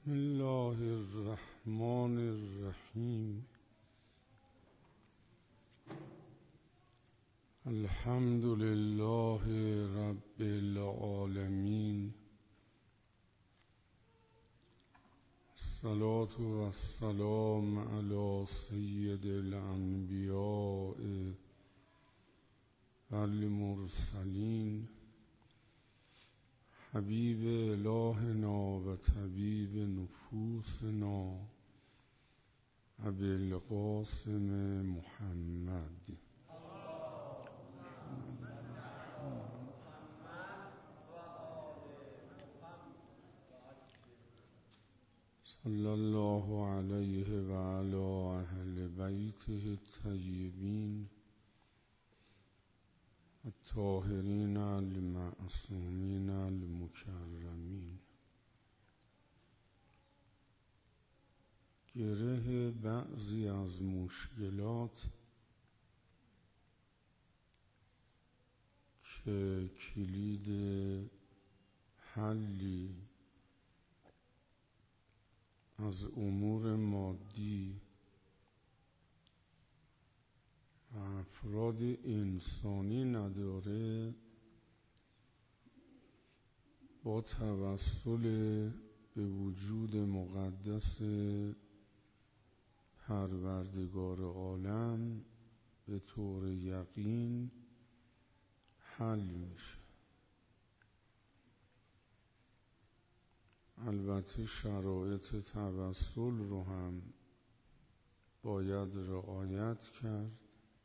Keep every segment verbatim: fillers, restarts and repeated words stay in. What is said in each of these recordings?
بسم الله الرحمن الرحیم. الحمد لله رب العالمین. الصلاة والسلام علی سید الانبیاء والمرسلین، حبیب الهنا و طبیب نفوسنا ابی القاسم محمد. صلی الله علیه و علی اهل بیته الطیبین الطاهرین المعصومین المکرمین. گره بعضی از مشکلات که کلید حلی از امور مادی و افراد انسانی نداره، با توسل به وجود مقدس پروردگار عالم به طور یقین حل میشه. البته شرایط توسل رو هم باید رعایت کرد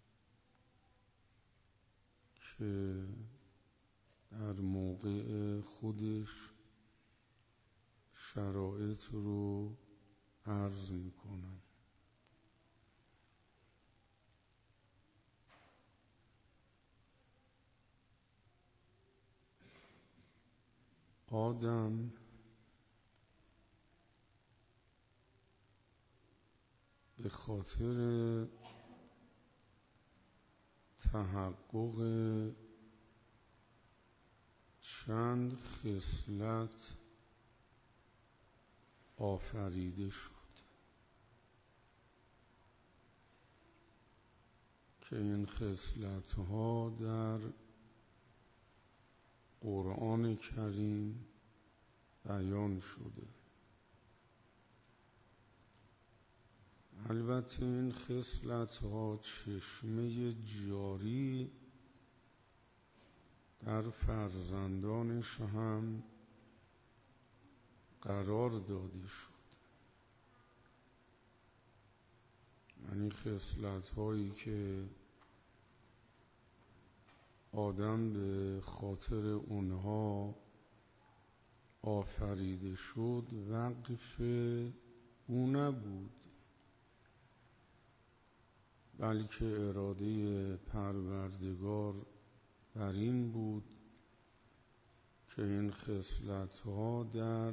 که در موقع خودش شرایط رو عرض میکنم. آدم به خاطر تحقق چند خصلت آفریده شد که این خصلت ها در قرآن کریم بیان شده. البته این خصلت ها چشمه جاری در فرزندانش هم قرار داده شد. یعنی خصلت هایی که آدم به خاطر اونها آفریده شد وقف او نبود، بلکه اراده پروردگار بر این بود که این خصلت‌ها در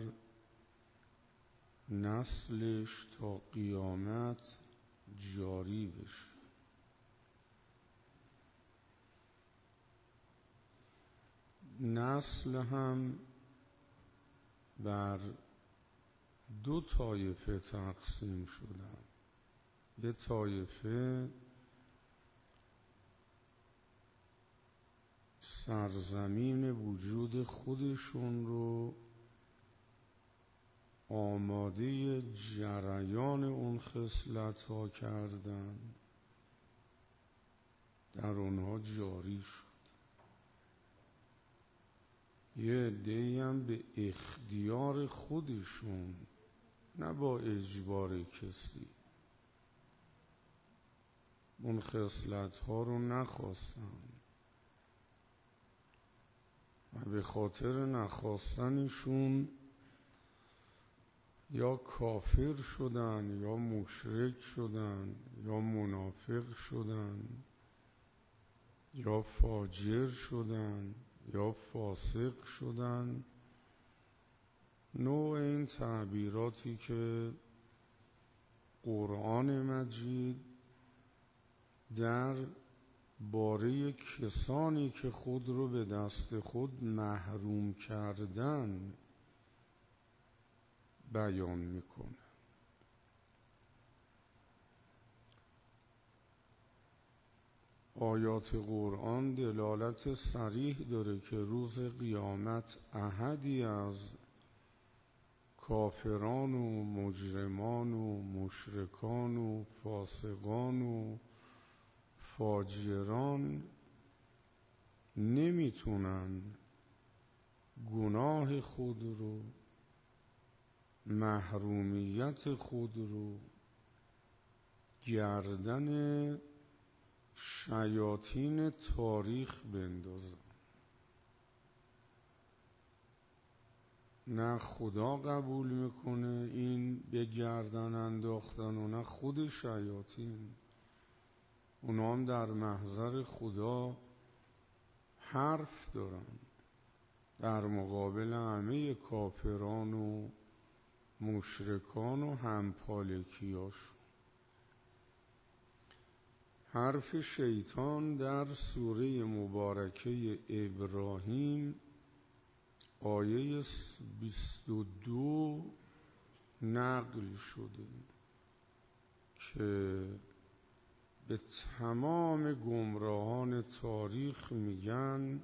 نسلش تا قیامت جاری بشه. نسل هم بر دو طایفه تقسیم شدن. یه طایفه سرزمین وجود خودشون رو آماده جریان اون خصلت ها کردن، در اونها جاری شد. یه عده‌ای هم به اختیار خودشون، نه با اجبار کسی، اون خصلت ها رو نخواستن و به خاطر نخواستنشون یا کافر شدن یا مشرک شدن یا منافق شدن یا فاجر شدن یا فاسق شدن. نوع این تعبیراتی که قرآن مجید در باره کسانی که خود رو به دست خود محروم کردن بیان میکنه. آیات قرآن دلالت صریح داره که روز قیامت احدی از کافران و مجرمان و مشرکان و فاسقان و فاجران نمیتونن گناه خود رو، محرومیت خود رو گردن شیاطین تاریخ بندازن. نه خدا قبول میکنه این به گردن انداختن و نه خود شیاطین. اونا هم در محضر خدا حرف دارن در مقابل همه کافران و مشرکان و همپالکیاش. حرف شیطان در سوره مبارکه ابراهیم آیه بیست و دو نقل شده که به تمام گمراهان تاریخ میگن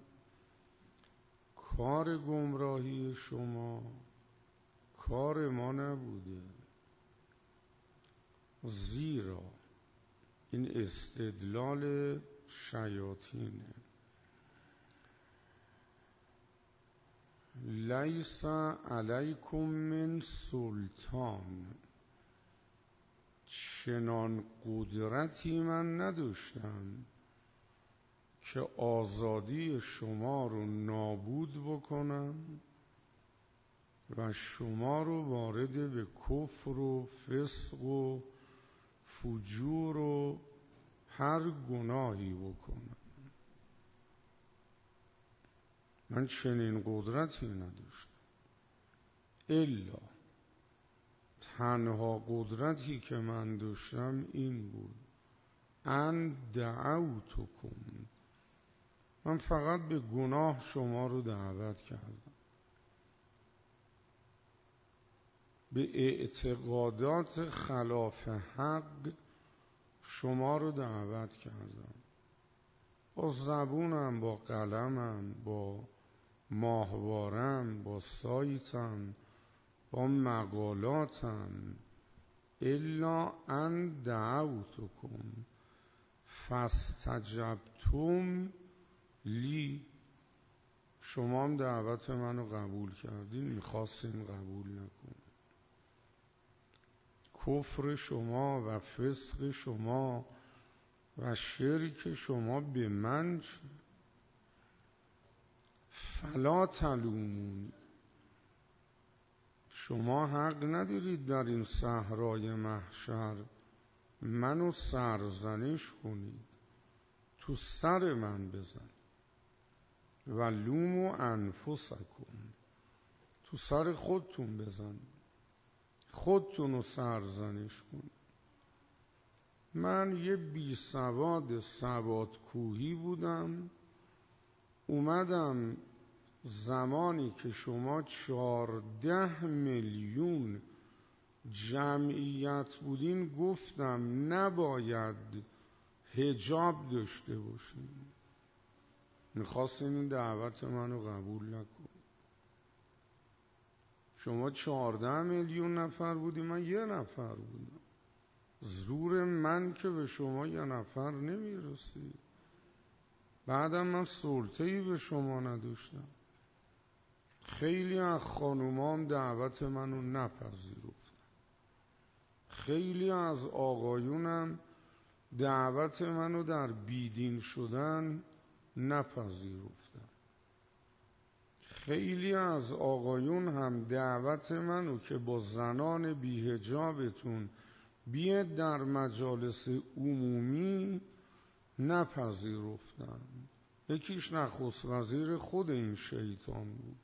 کار گمراهی شما کار ما نبوده، زیرا این استدلال شیاطینه. لیس علیکم من سلطان، چنان قدرتی من نداشتم که آزادی شما رو نابود بکنم و شما رو وارد به کفر و فسق و فجور و هر گناهی بکنم. من چنین قدرتی نداشتم. الا تنها قدرتی که من داشتم این بود ان دعوتکم، من فقط به گناه شما رو دعوت کردم، به اعتقادات خلاف حق شما رو دعوت کردم، با زبونم، با قلمم، با ماهوارم، با سایتم، با مقالاتم. الا ان دعوتکم فاستجبتم لی، شما هم دعوت منو قبول کردین، میخواستین قبول نکنین. کفر شما و فسق شما و شرک شما به من چه؟ فلا تلومونی، شما حق ندارید در این صحرای محشر منو سرزنش کنید، تو سر من بزن. و لوموا انفسکم، تو سر خودتون بزن، خودتون رو سرزنش کن. من یه بی سواد سواد کوهی بودم، اومدم زمانی که شما چهارده میلیون جمعیت بودین گفتم نباید حجاب داشته باشین، میخواستین این دعوت منو قبول نکن. شما چهارده میلیون نفر بودی، من یه نفر بودم. زور من که به شما یه نفر نمیرسید. بعدم من سلطه‌ای به شما نداشتم. خیلی از خانومان دعوت منو نپذیرفتن، خیلی از آقایونم دعوت منو در بیدین شدن نپذیرفتن. خیلی از آقایون هم دعوت منو که با زنان بی‌حجابتون بیاد در مجالس عمومی نپذیرفتن. یکیش نخست وزیر خود این شیطان بود،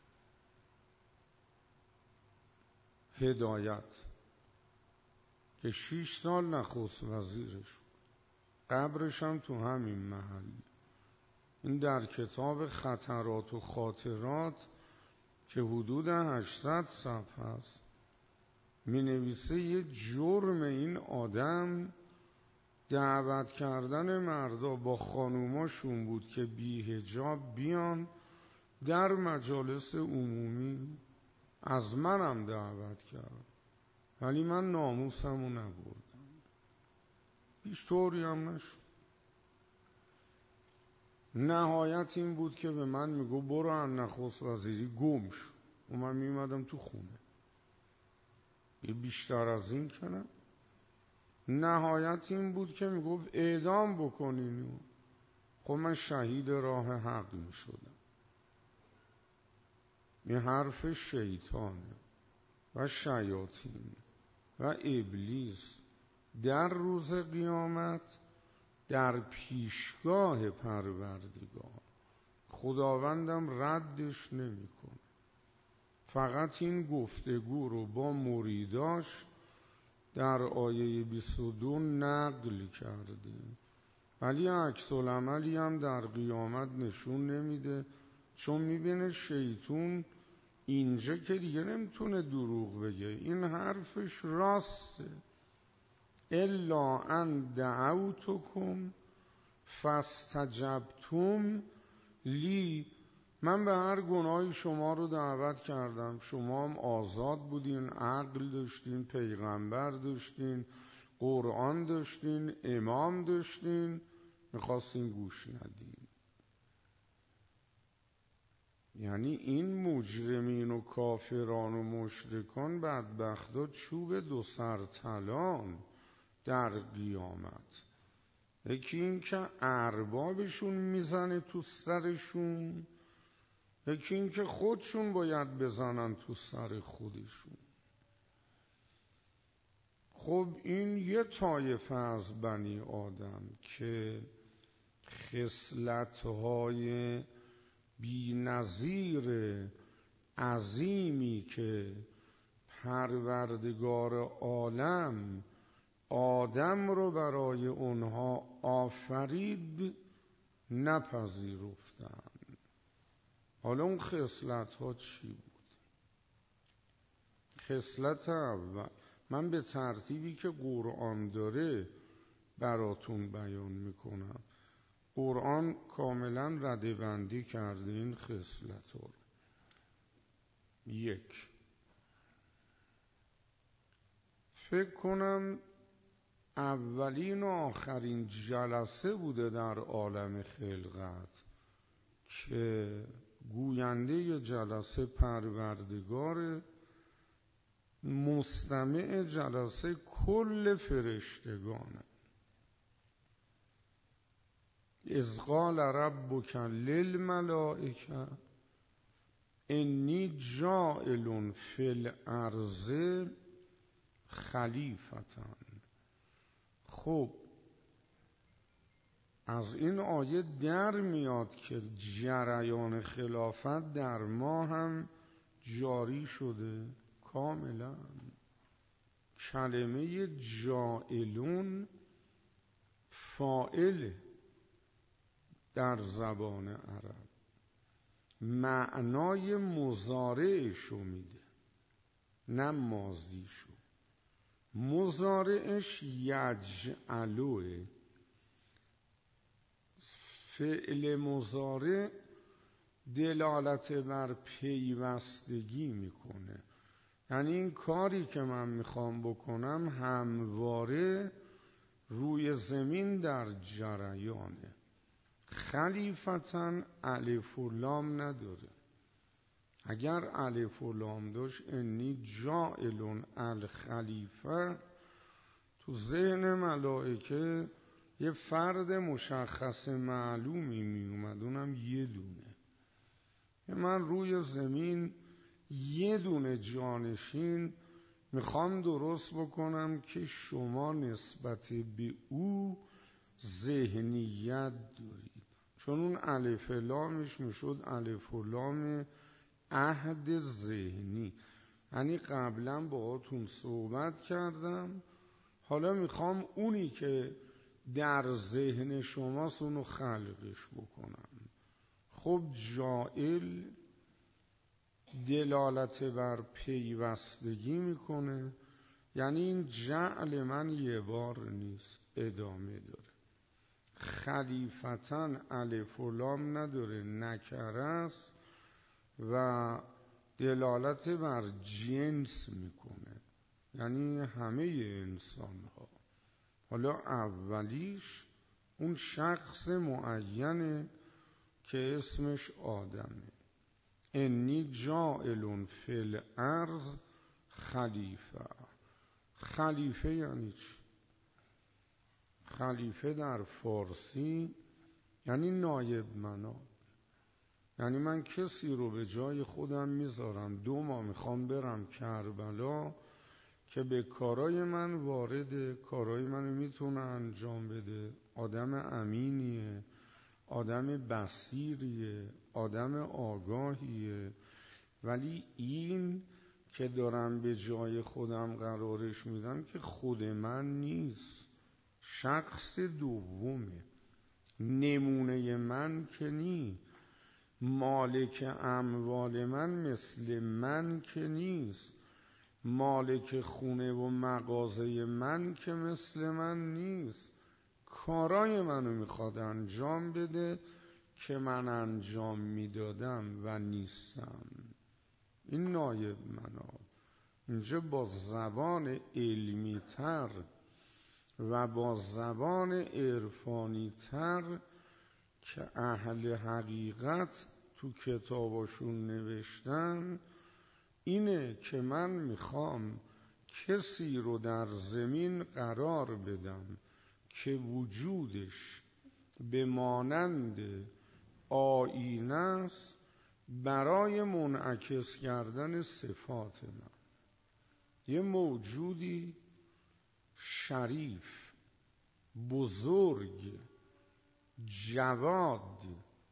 هدایت، که شیش سال نخست وزیرش بود، قبرش هم تو همین محل. این در کتاب خطرات و خاطرات که حدود هشتصد صفحه است می نویسه یه جرم این آدم دعوت کردن مردا با خانوماشون بود که بی حجاب بیان در مجالس عمومی. از منم دعوت کرد ولی من ناموسمو نبردم، هیچ طوری هم نشد. نهایت این بود که به من میگو برو از نخست وزیری گم شو و من میمدم تو خونه. یه بیشتر از این کنم. نهایت این بود که میگفت اعدام بکنین. خب من شهید راه حق میشدم. این حرف شیطانه و شیاطین و ابلیس در روز قیامت در پیشگاه پروردگار. خداوندم ردش نمیکنه. فقط این گفتگو رو با مریداش در آیه بیست و دو نقل کرده، ولی عکس العملی هم در قیامت نشون نمیده، چون میبینه شیطون اینجا که دیگه نمیتونه دروغ بگه، این حرفش راسته. الا ان دعوتکم فاستجبتم لی، من به هر گناهی شما رو دعوت کردم، شما هم آزاد بودین، عقل داشتین، پیغمبر داشتین، قرآن داشتین، امام داشتین، میخواستین گوش ندین. یعنی این مجرمین و کافران و مشرکان بدبختا چوب دو سر طلان در قیامت. یکی این که اربابشون میزنه تو سرشون، یکی این که خودشون باید بزنن تو سر خودشون. خب این یه طایفه از بنی آدم که خصلت‌های بی‌نظیر عظیمی که پروردگار عالم آدم رو برای اونها آفرید نپذیرفتن. حالا اون خصلت ها چی بود؟ خصلت اول، من به ترتیبی که قرآن داره براتون بیان میکنم. قرآن کاملا ردبندی کرده این خصلت ها رو. یک، فکر کنم اولین و آخرین جلسه بوده در عالم خلقت که گوینده جلسه پروردگار، مستمع جلسه کل فرشتگانه. اذ قال ربک للملائکه انی جاعل فی الارض خلیفة. خب از این آیه در میاد که جریان خلافت در ما هم جاری شده کاملا. کلمه جاعلون فاعل در زبان عرب، معنای مضارعشو میده نه ماضیشو. مضارعش یجعلوه. فعل مضارع دلالت بر پیوستگی میکنه، یعنی این کاری که من میخوام بکنم همواره روی زمین در جریانه. خلیفتاً الف و لام نداره. اگر الف و لام داشت انی جاعل الخلیفه، تو ذهن ملائکه یه فرد مشخص معلومی می اومد، اونم یه دونه. من روی زمین یه دونه جانشین میخوام درست بکنم که شما نسبت به او ذهنیت دارید، چون اون الف لامش میشد الف و لام عهد ذهنی. یعنی قبلا باهاتون صحبت کردم، حالا میخوام اونی که در ذهن شماست اونو خلقش بکنم. خب جائل دلالت بر پیوستگی میکنه، یعنی این جعل من یه بار نیست، ادامه داره. خلیفتن الف و لام نداره، نکره است و دلالت بر جنس میکنه، یعنی همه انسان ها. حالا اولیش اون شخص معینه که اسمش آدمه. انی جاعل فی الارض خلیفه. خلیفه یعنی چی؟ خلیفه در فارسی یعنی نایب مناب، یعنی من کسی رو به جای خودم میذارم، دو ماه میخوام برم کربلا که به کارای من وارد، کارای منو میتونه انجام بده. آدم امینیه، آدم بصیریه، آدم آگاهیه، ولی این که دارم به جای خودم قرارش میدم که خود من نیست، شخص دومه، نمونه من که نی، مالک اموال من مثل من که نیست، مالک خونه و مغازه من که مثل من نیست، کارای منو میخواد انجام بده که من انجام میدادم و نیستم. این نایب مناب اینجا با زبان علمی تر و با زبان عرفانی تر که اهل حقیقت تو کتاباشون نوشتن اینه که من میخوام کسی رو در زمین قرار بدم که وجودش به مانند آینه است برای منعکس کردن صفات من. یه موجودی شریف، بزرگ، جواد،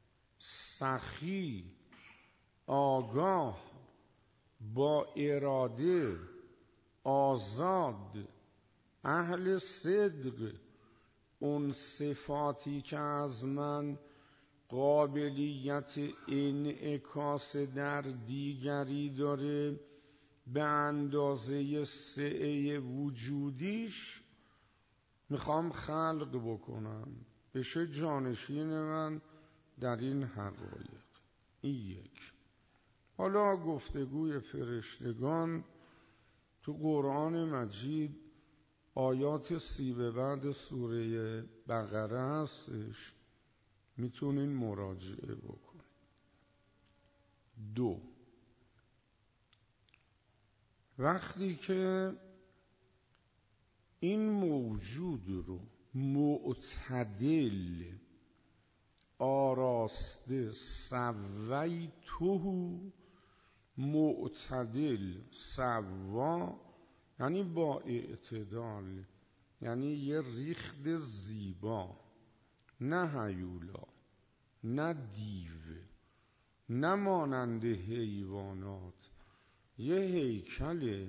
سخی، آگاه، با اراده، آزاد، اهل صدق، اون صفاتی که از من قابلیت انعکاس در دیگری داره به اندازه سعه وجودیش میخوام خلق بکنم، بشه جانشین من در این حقایق. این یک. حالا گفتگوی فرشتگان تو قرآن مجید آیات سی به بعد سوره بقره هستش، میتونین مراجعه بکنید. دو، وقتی که این موجود رو معتدل، آراسته، سویته، معتدل، سوا یعنی با اعتدال، یعنی یه ریخت زیبا، نه هیولا، نه دیو، نه مانند حیوانات، یه هیکل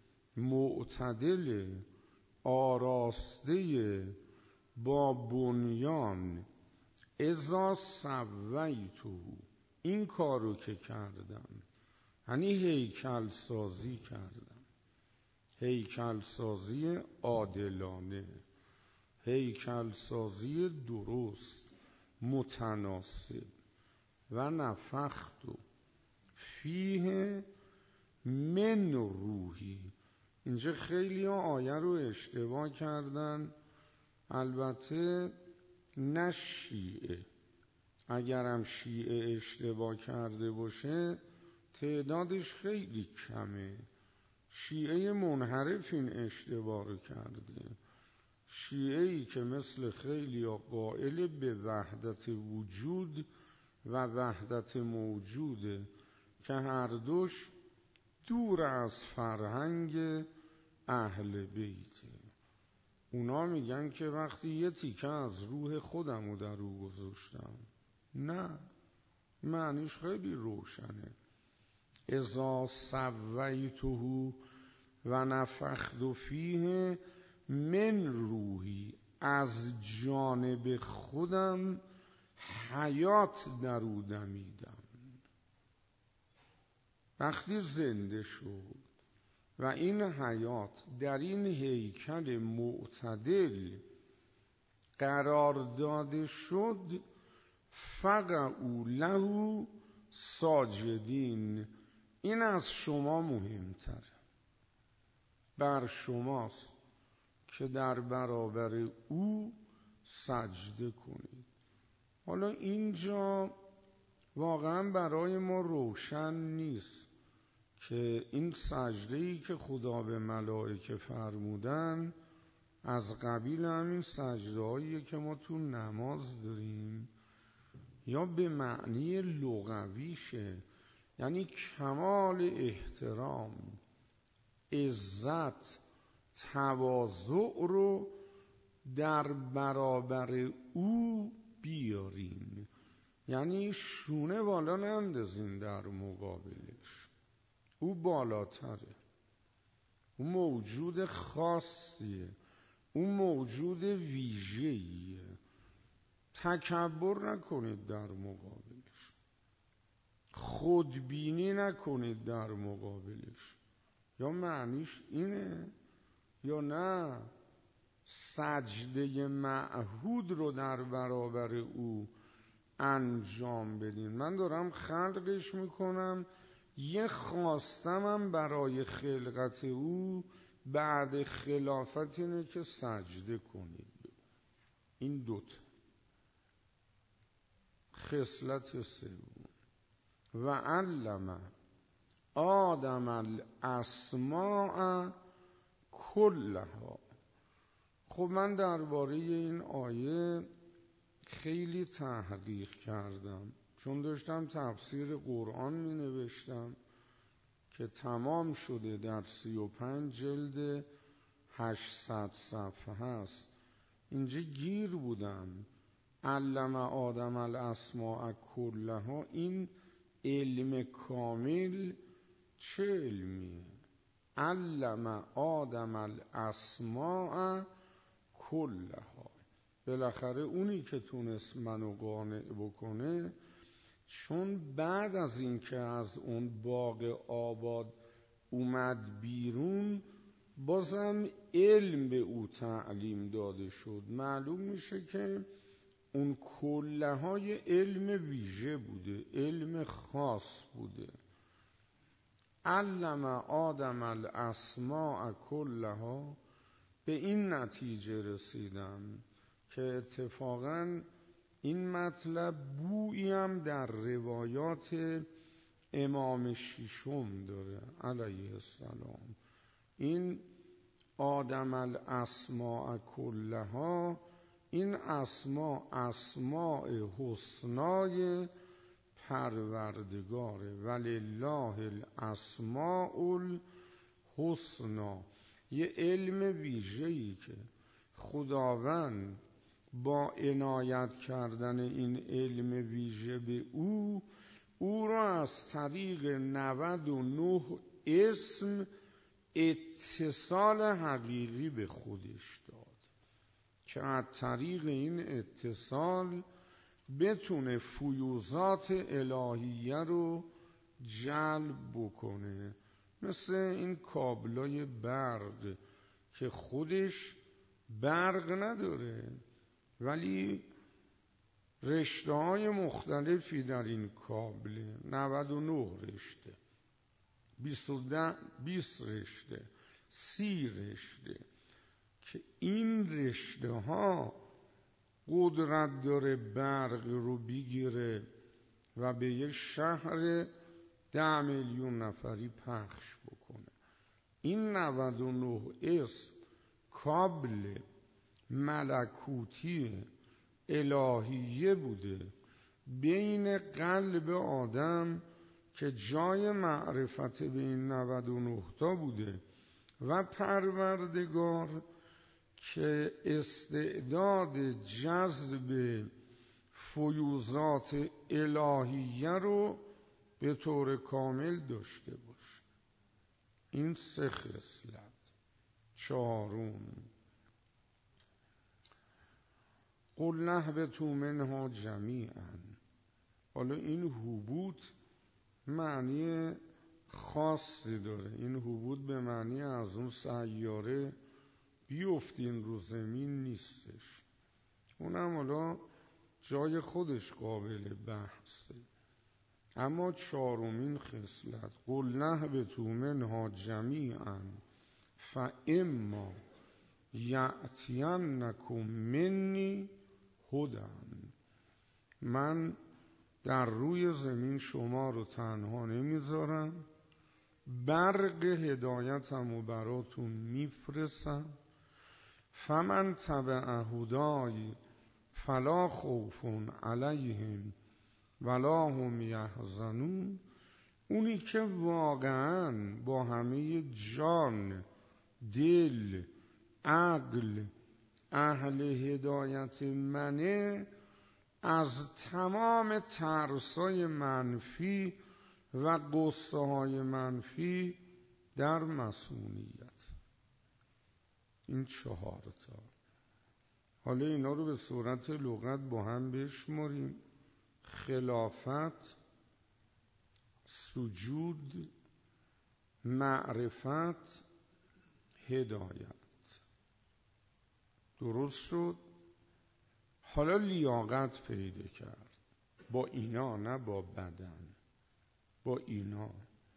معتدل آراسته با بنیان. اذا سویته، این کارو که کردم یعنی هیکل سازی کردم، هیکل سازی عادلانه، هیکل سازی درست متناسب. و نفخت فیه من روحی. اینجا خیلی ها آیه رو اشتباه کردن، البته نه شیعه، اگرم شیعه اشتباه کرده باشه تعدادش خیلی کمه، شیعه منحرف این اشتباه رو کرده. شیعه‌ای که مثل خیلی ها قائل به وحدت وجود و وحدت موجوده که هر دوش دور از فرهنگ اهل بیته. اونا میگن که وقتی یه تیکه از روح خودم رو در او گذاشتم، نه، معنیش خیلی روشنه. اذا سویته و نفخت فیه من روحی، از جانب خودم حیات در او دمیدم. وقتی زنده شد، و این حیات در این هیکل معتدل قرار داده شد، فقعوا له ساجدین. این از شما مهمتر، بر شماست که در برابر او سجده کنید. حالا اینجا واقعا برای ما روشن نیست که این سجده‌ای که خدا به ملائکه فرمودن از قبیل همین سجده‌هایی که ما تو نماز داریم یا به معنی لغویشه، یعنی کمال احترام، عزت، تواضع رو در برابر او بیارین، یعنی شونه بالا نندازین در مقابلش. او بالاتره، او موجود خاصیه، او موجود ویژه‌ایه. تکبر نکنید در مقابلش، خودبینی نکنید در مقابلش. یا معنیش اینه یا نه سجده معهود رو در برابر او انجام بدین. من دارم خلقش میکنم، یه خواستمم برای خلقت او بعد خلافت اینه که سجده کنید. این دوتا خصلت سوم. و علم آدم الاسماء کلها. خب من درباره این آیه خیلی تحقیق کردم، چون داشتم تفسیر قرآن می نوشتم که تمام شده، در سی و پنج جلد هشتصد صفحه هست. اینجا گیر بودم. علم آدم الاسماء کلها، این علم کامل چه علمیه؟ علم آدم الاسماء کلها، بالاخره اونی که تونست منو قانع بکنه، چون بعد از این که از اون باغ آباد اومد بیرون بازم علم به او تعلیم داده شد. معلوم میشه که اون کلهای علم ویژه بوده، علم خاص بوده. علم آدم الاسماء کلها، به این نتیجه رسیدم که اتفاقاً این مطلب بویی هم در روایات امام ششم داره علیه السلام. این آدم الاسماء کلها، این اسماء اسماء حسنای پروردگاره. ولله الاسماء الحسنا، یه علم ویژه‌ای که خداوند با عنایت کردن این علم ویژه به او، او را از طریق نود و نه اسم اتصال حقیقی به خودش داد که از طریق این اتصال بتونه فیوضات الهیه رو جلب بکنه. مثل این کابلای برق که خودش برق نداره ولی رشته های مختلفی در این کابله، نود و نه رشته، بیست رشته، سی رشته، که این رشته ها قدرت داره برق رو بگیره و به یه شهر ده میلیون نفری پخش بکنه. این نود و نه اسم کابل ملکوتی الهیه بوده بین قلب آدم که جای معرفت به این نود و نه تا بوده و پروردگار که استعداد جذب فیوضات الهیه رو به طور کامل داشته باشه. این سه خصلت. چهارم، قل اهبطوا منها جمیعا. حالا این هبوط معنی خاصی داره. این هبوط به معنی از اون سیاره بیفتین رو زمین نیستش، اونم حالا جای خودش قابل بحثه. اما چهارمین خصلت قل نهبطوا منها جمیعا فاما یأتینکم منی هدی، من در روی زمین شما رو تنها نمیذارم، برق هدایتم و براتون میفرستم. فمن تبع هدای فلا خوف علیهم ولا هم یحزنون، اونی که واقعا با همه جان، دل، عقل اهل هدایت منه، از تمام ترسای منفی و قصه های منفی در مسئولیت. این چهار تا. حالا اینا رو به صورت لغت با هم بشماریم: خلافت، سجود، معرفت، هدایت. درست شد؟ حالا لیاقت پیدا کرد با اینا، نه با بدن، با اینا.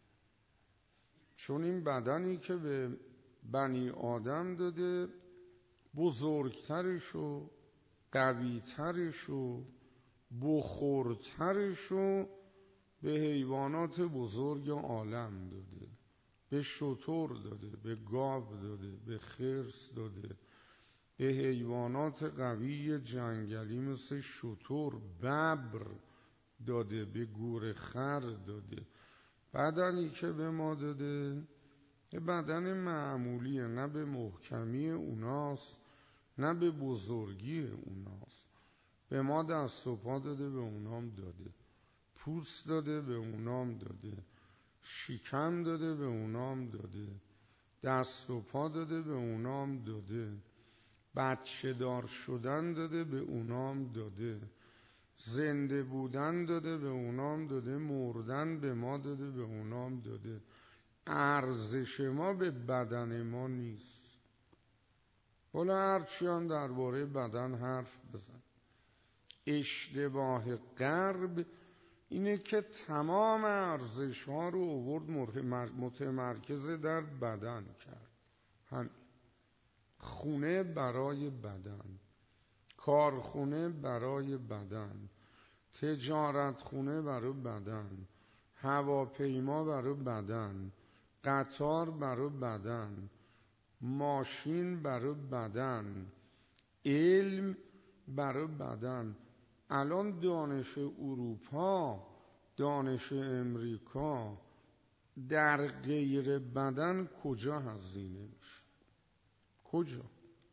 چون این بدنی که به بنی آدم داده بزرگترش و قویترش و بخورترش و به حیوانات بزرگ عالم داده، به شتر داده، به گاو داده، به خرس داده، به حیوانات قوی جنگلی مثل شتر، ببر داده، به گورخر داده. بدنی که به ما داده یه بدن معمولیه، نه به محکمی اوناست نه به بزرگی اوناست. به ما دست و پا داده، به اونام داده. پوست داده، به اونام داده. شکم داده، به اونام داده. دست و پا داده، به اونام داده. بچه دار شدن داده، به اونام داده. زنده بودن داده، به اونام داده. مردن به ما داده، به اونام داده. ارزش ما به بدن ما نیست. حالا هرچی هم درباره بدن حرف بزن. اشتباه غرب اینه که تمام ارزش ها رو آورد متمرکز در بدن کرد. هم خونه برای بدن، کارخونه برای بدن، تجارت خونه برای بدن، هواپیما برای بدن، قطار برای بدن، ماشین برای بدن، علم برای بدن. الان دانش اروپا، دانش امریکا در غیر بدن کجا هزینه میشه؟ کجا؟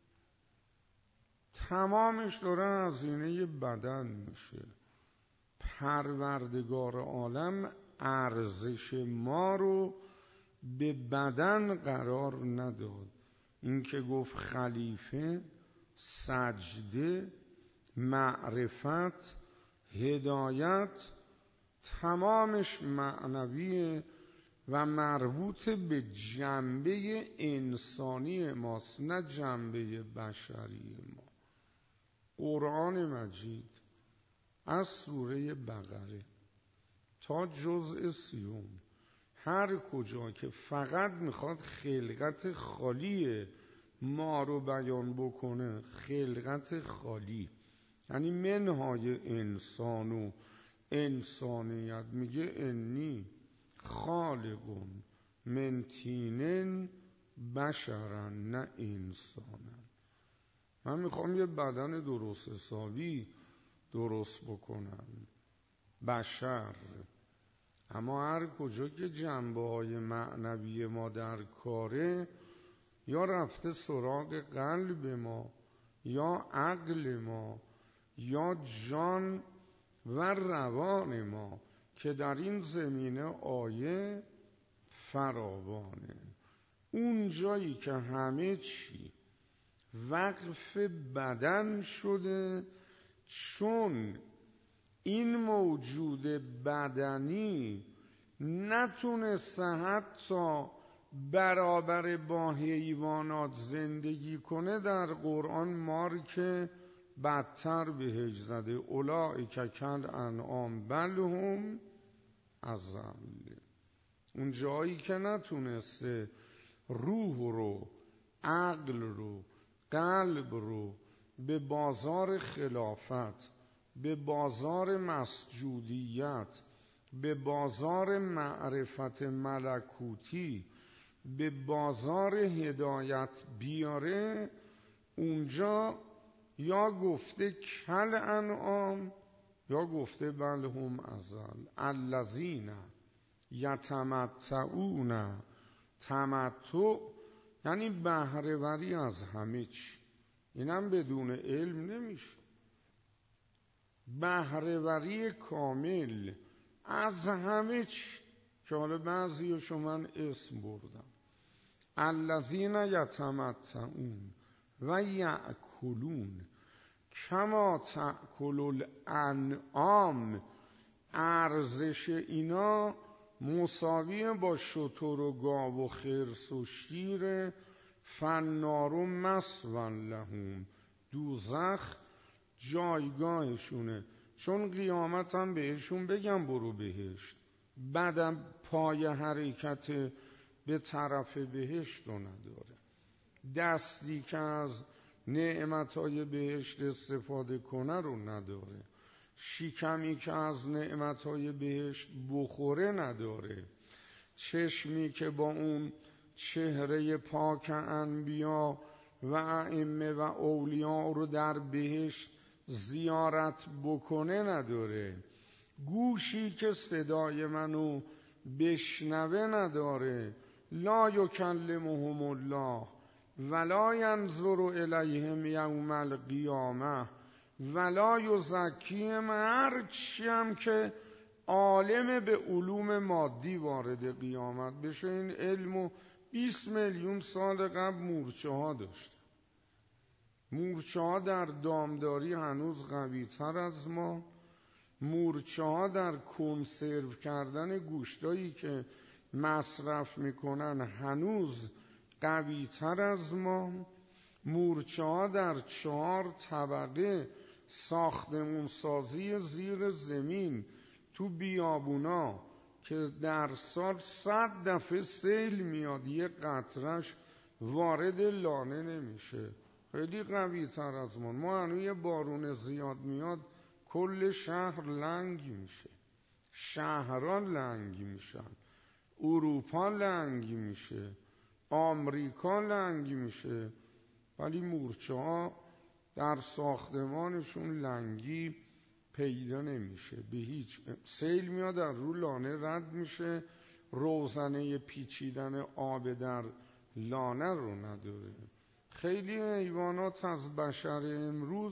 تمامش داره هزینه بدن میشه. پروردگار عالم ارزش ما رو به بدن قرار نداد. این که گفت خلیفه، سجده، معرفت، هدایت، تمامش معنویه و مربوط به جنبه انسانی ماست، نه جنبه بشری ما. قرآن مجید از سوره بقره تا جزء سیوم هر کجا که فقط میخواد خلقت خالی ما رو بیان بکنه، خلقت خالی یعنی منهای انسان و انسانیت، میگه انی خالقون من طین بشرا نه انسانا. من میخوام یه بدن درست حسابی درست بکنم، بشر. اما هر کجا که جنبه های معنوی ما در کاره، یا رفته سراغ قلب ما یا عقل ما یا جان و روان ما، که در این زمینه آیه فراوانه. اون جایی که همه چی وقف بدن شده، چون این موجود بدنی نتونسته حتی برابر با حیوانات زندگی کنه، در قرآن مارک بدتر بهش زده. اولئک کالانعام بل هم اضل. اون جایی که نتونسته روح رو، عقل رو، قلب رو به بازار خلافت، به بازار مسجودیت، به بازار معرفت ملکوتی، به بازار هدایت بیاره، اونجا یا گفته کل انعام یا گفته بل هم اضل. الذین یتمتعون، تمتع یعنی بهره‌وری از همه چی، اینم بدون علم نمیشه. بهره‌وری کامل از همه چی که حالا بعضیشو من اسم بردم. الذین یتمتعون و یأکلون کما تأکل الانعام. ارزش اینا مساوی با شتر و گاو و خرس و شیر. فالنار مثوی لهم، دوزخ جایگاهشونه. چون قیامت هم بهشون بگم برو بهشت، بعدم پای حرکت به طرف بهشت رو نداره، دستی که از نعمتهای بهشت استفاده کنه رو نداره، شکمی که از نعمتهای بهشت بخوره نداره، چشمی که با اون چهره پاک انبیا و ائمه و اولیاء رو در بهشت زیارت بکنه نداره، گوشی که صدای منو بشنوه نداره. لا یکلمهم الله ولا ینظر الیهم یوم القیامه ولا یزکیهم. هرچی هم که عالم به علوم مادی وارد قیامت بشه، این علمو بیست میلیون سال قبل مورچه ها داشت. مورچه ها در دامداری هنوز قوی تر از ما، مورچه ها در کنسرو کردن گوشتایی که مصرف میکنن هنوز قوی تر از ما، مورچه ها در چهار طبقه ساختمون سازی زیر زمین تو بیابونا که در سال صد دفعه سیل میاد یه قطرش وارد لانه نمیشه، خیلی قوی تر از ما. ما هنوز یه بارون زیاد میاد کل شهر لنگ میشه، شهران لنگ میشن، اروپا لنگ میشه، آمریکا لنگ میشه، ولی مورچه ها در ساختمانشون لنگی پیدا نمیشه به هیچ. سیل میاد در رو لانه رد میشه، روزنه پیچیدن آب در لانه رو نداره. خیلی حیوانات از بشر امروز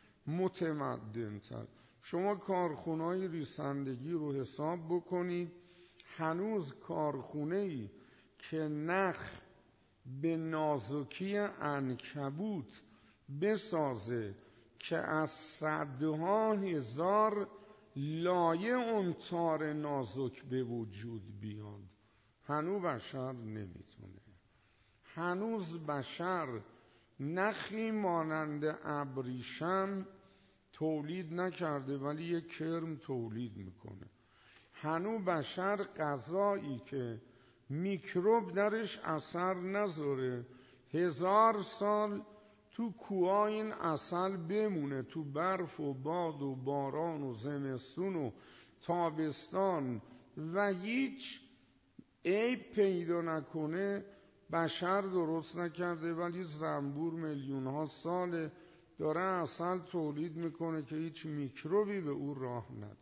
متمدن تر. شما کارخونه‌های ریسندگی رو حساب بکنید، هنوز کارخونه‌ای که نخ به نازکی عنکبوت بسازه که از صدها هزار لایه اون تار نازک به وجود بیاد، هنوز بشر نمیتونه. هنوز بشر نخی مانند ابریشم تولید نکرده ولی یک کرم تولید میکنه. هنوز بشر غذایی که میکروب درش اثر نذاره هزار سال تو کوه این عسل بمونه، تو برف و باد و باران و زمستون و تابستان و هیچ عیب پیدا نکنه، بشر درست نکرده. ولی زنبور میلیون ها ساله داره عسل تولید میکنه که هیچ میکروبی به او راه نداره.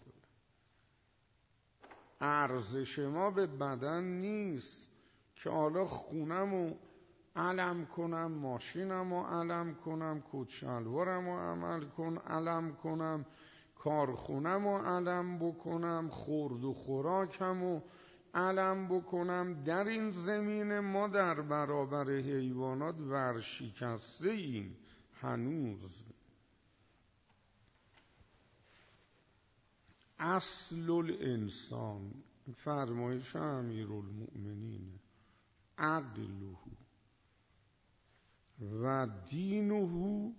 ارزش ما به بدن نیست که حالا خونمو علم کنم، ماشینمو علم کنم، کچلوارمو عمل کن علم کنم، کارخونمو علم بکنم، خورد و خوراکمو علم بکنم. در این زمین ما در برابر حیوانات ورشکسته ایم هنوز. اصل الانسان فرمایش امیرالمؤمنین عقله و دینه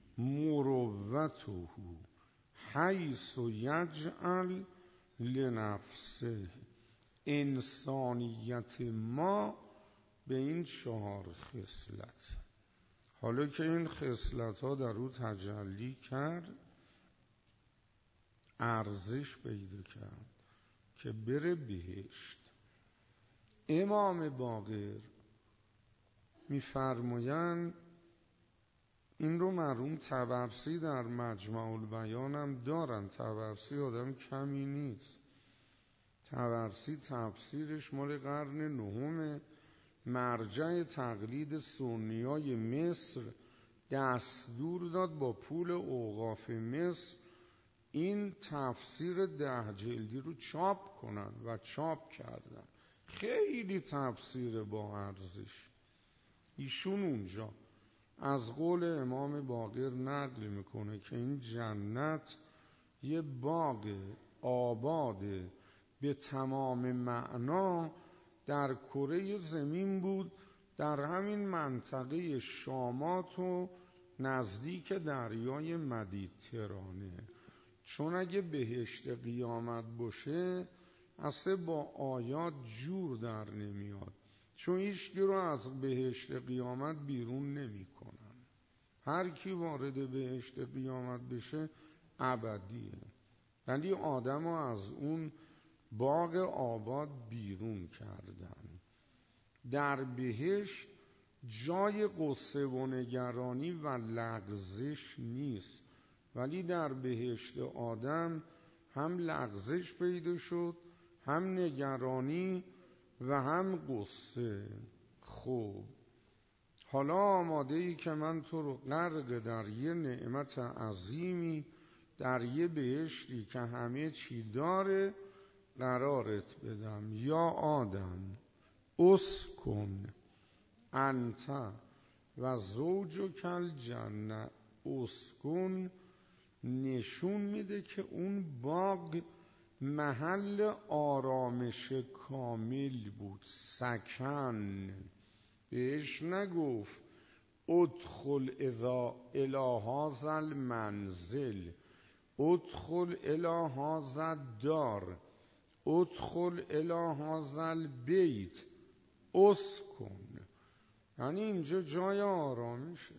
مروته حیث یجعل لنفسه. انسانیت ما به این چهار خصلت. حالا که این خصلت ها در او تجلی کرد، ارزش پیدا کرد که بره بهشت. امام باقر می‌فرمایند، این رو مرحوم طبرسی در مجمع البیان هم دارن. طبرسی آدم کمی نیست. طبرسی تفسیرش مال قرن نهم، مرجع تقلید سنیای مصر دستور داد با پول اوقاف مصر این تفسیر ده جلدی رو چاپ کنن و چاپ کردن. خیلی تفسیر با ارزش. ایشون اونجا از قول امام باقر نقل میکنه که این جنت یه باغ آباد به تمام معنا در کره زمین بود، در همین منطقه شامات و نزدیک دریای مدیترانه. چون اگه بهشت قیامت باشه اصلا با آیات جور در نمیاد، چون هیچکی رو از بهشت قیامت بیرون نمی کنن. هر کی وارد بهشت قیامت بشه ابدیه، ولی آدم رو از اون باغ آباد بیرون کردن. در بهشت جای غصه و نگرانی و لغزش نیست، ولی در بهشت آدم هم لغزش پیدا شد، هم نگرانی و هم قصه. خب حالا آماده ای که من تو رو غرق در یه نعمت عظیمی، در یه بهشتی که همه چی داره قرارت بدم. یا آدم اسکن انت و زوجک الجنه. اسکن نشون میده که اون باغ محل آرامش کامل بود، سکن. بهش نگفت ادخل اذا الی هذا المنزل، ادخل الی هذا الدار، ادخل الی هذا البیت، اسکن. یعنی اینجا جای آرامشه،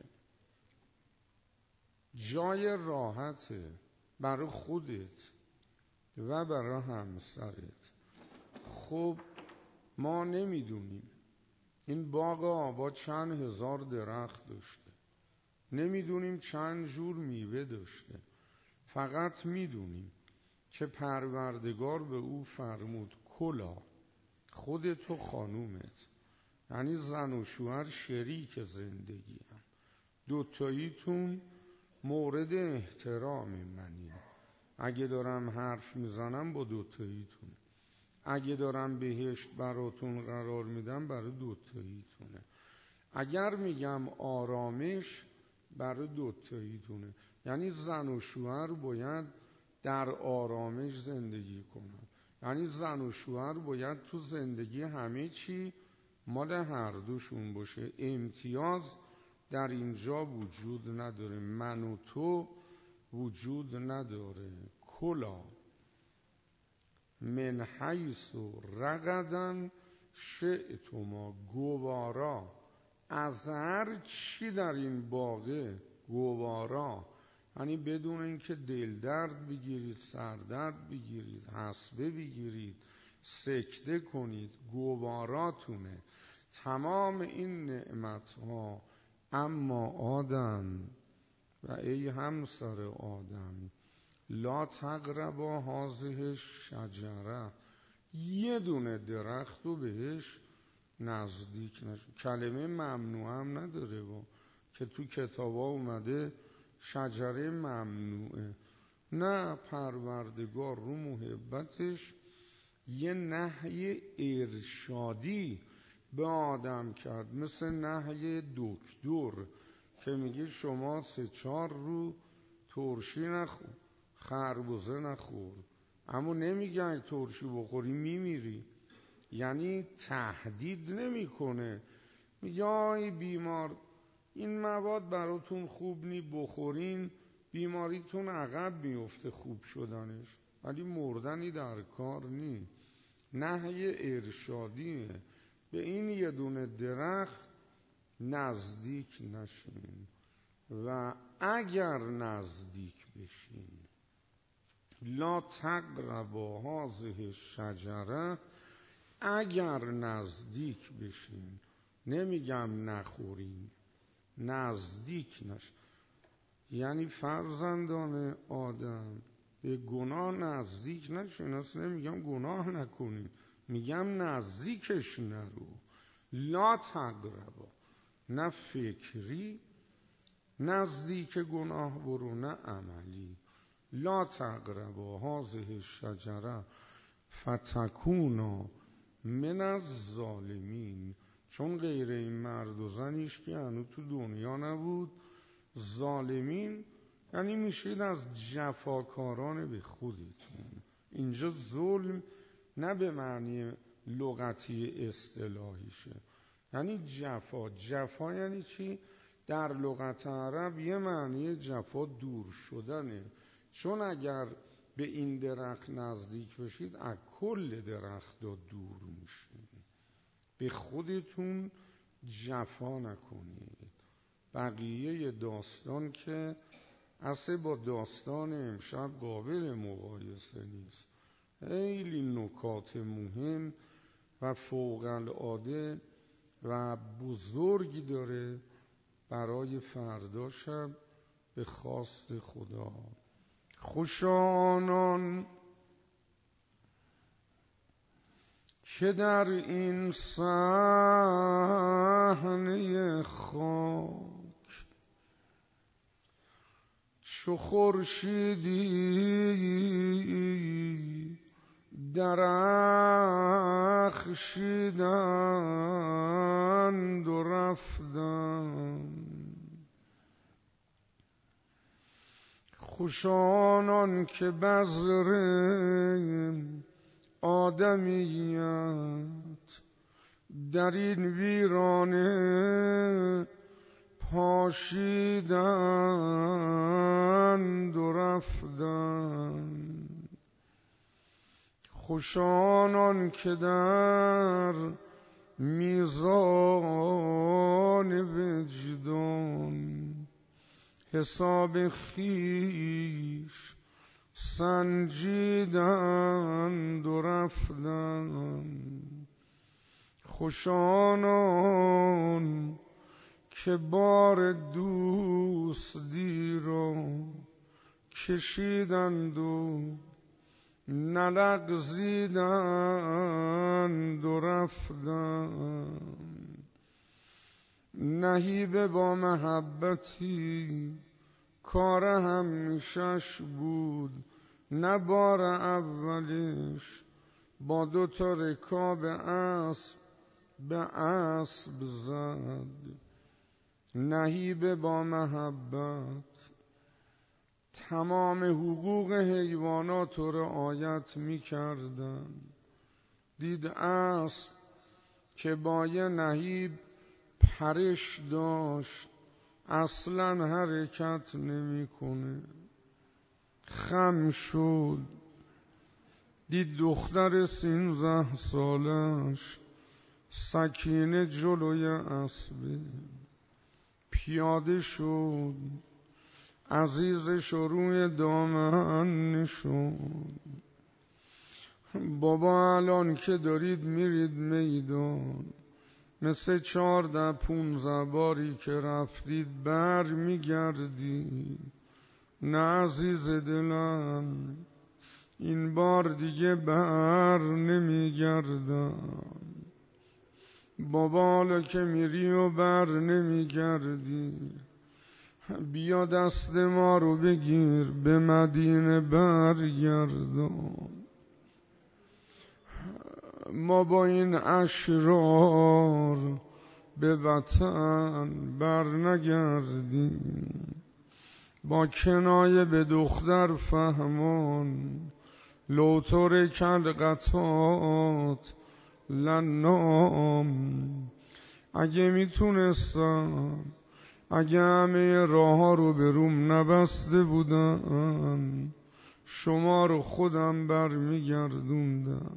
جای راحته برای خودت و برای همسرت. خب ما نمیدونیم این باغ آباد چند هزار درخت داشته، نمیدونیم چند جور میوه داشته، فقط میدونیم که پروردگار به او فرمود کلا، خودت و خانومت، یعنی زن و شوهر شریک زندگی هم، دوتاییتون مورد احترام منی. اگه دارم حرف میزنم با دوتاییتون، اگه دارم بهشت براتون قرار میدم برای دوتاییتونه، اگر میگم آرامش برای دوتاییتونه. یعنی زن و شوهر باید در آرامش زندگی کنن، یعنی زن و شوهر باید تو زندگی همه چی مال هر دوشون باشه. امتیاز در اینجا وجود نداره، من و تو وجود نداره. کلا من حیث رغدن شئتما، گوارا از هر چی در این باغه، گوارا یعنی بدون اینکه دل درد بگیرید، سردرد بگیرید، حسبه بگیرید، سکته کنید، گواراتونه تمام این نعمت ها. اما آدم و ای همسر آدم، لا تقربا هذه شجره، یه دونه درخت رو بهش نزدیک نشو. کلمه ممنوع هم نداره با که تو کتابا اومده شجره ممنوعه، نه، پروردگار رو محبتش یه نهی ارشادی به آدم کرد، مثل نهی دکتر که میگه شما سه چهار رو ترشی نخور، خربوزه نخور، اما نمیگه اگه ترشی بخوری میمیری. یعنی تهدید نمیکنه، میگه آی بیمار این مواد براتون خوب نی، بخورین بیماریتون عقب میفته خوب شدنش، ولی مردنی در کار نی. نهی ارشادیه، به این یه دونه درخت نزدیک نشین و اگر نزدیک بشین لا تقربوا هذه الشجره، اگر نزدیک بشین، نمیگم نخورین، نزدیک نشین. یعنی فرزندان آدم به گناه نزدیک نشین. اصلا نمیگم گناه نکنین، میگم نزدیکش نرو. لا تقربا، نه فکری نزدیک گناه برو، نه عملی. لا تقربا هذه الشجره فتکونا من الظالمین، چون غیر این مرد و زنیش که هنوز تو دنیا نبود، ظالمین یعنی میشید از جفاکاران به خودتون. اینجا ظلم نه به معنی لغتی اصطلاحیشه، یعنی جفا. جفا یعنی چی؟ در لغت عرب یه معنی جفا دور شدنه، چون اگر به این درخت نزدیک بشید از کل درخت دور میشید. به خودتون جفا نکنید. بقیه داستان که اصلا با داستان امشب قابل مقایسه نیست، خیلی نکات مهم و فوق العاده و بزرگی داره برای فردا شب به خواست خدا. خوشانان که در این صحنه خاک چو خورشیدی درخشیدند و رفتند. خوشانان که بذر آدمیت در این ویرانه پاشیدند و رفتند. خوشانان که در میزان وجدان حساب خیش سنجیدند و رفتند. خوشانان که بار دوستی را کشیدند و نلغزیدند و رفتند. نهیب با محبتی کار همیشش بود، نه بار اولش با دو تا رکاب اسب به اسب زد. نهیب با محبت تمام حقوق حیوانات رو رعایت می کردن. دید اسب که با یه نهیب پرش داشت اصلا حرکت نمی کنه، خم شد. دید دختر سینزده سالش سکینه جلوی اسبه، پیاده شد، عزیزش روی دامن نشد. بابا الان که دارید میرید میدان، مثل چارده پونزه باری که رفتید بر میگردید. نه عزیز دلم، این بار دیگه بر نمیگردم. بابا حالا که میری و بر نمیگردی، بیا دست ما رو بگیر به مدینه برگردان. ما با این اشرار به وطن بر نگردیم. با کنایه به دختر فهمان لو ترکل قطات لنام. اگه میتونستم، اگه همه راه ها رو به روم نبسته بودم، شما رو خودم برمیگردوندم.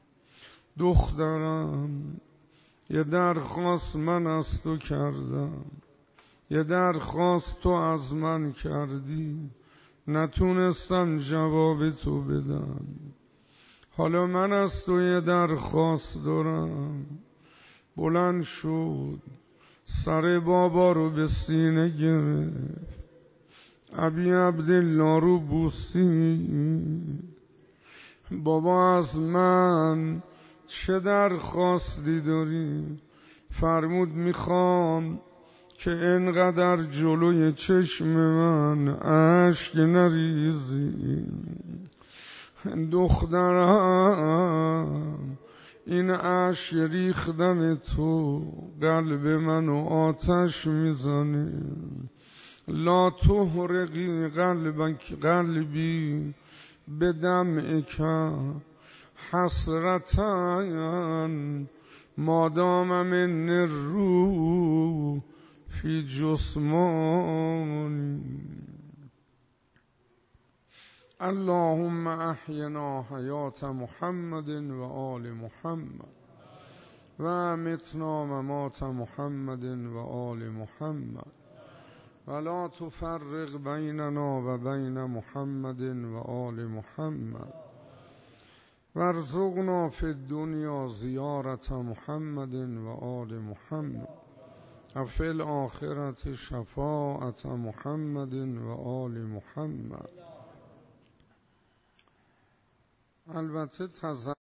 دخترم یه درخواست من از تو کردم، یه درخواست تو از من کردی، نتونستم جواب تو بدم. حالا من از تو یه درخواست دارم. بلند شد، سر بابا رو به سینه گرفت، ابی عبدالله رو بوسید. بابا از من چه درخواستی داری؟ فرمود میخوام که اینقدر جلوی چشم من اشک نریزی. دخترم این اشک ریختن تو قلب منو آتش میزنه. لا تحرقی قلبک قلبی بدمعک حسرتا مادام من الروح فی جسمانی. اللهم احینا حیات محمد و آل محمد و امتنا ممات محمد و آل محمد ولا تفرق بیننا و بین محمد و آل محمد وارزقنا فی الدنیا زیارت محمد و آل محمد و فی الآخرة شفاعت محمد و آل محمد. البته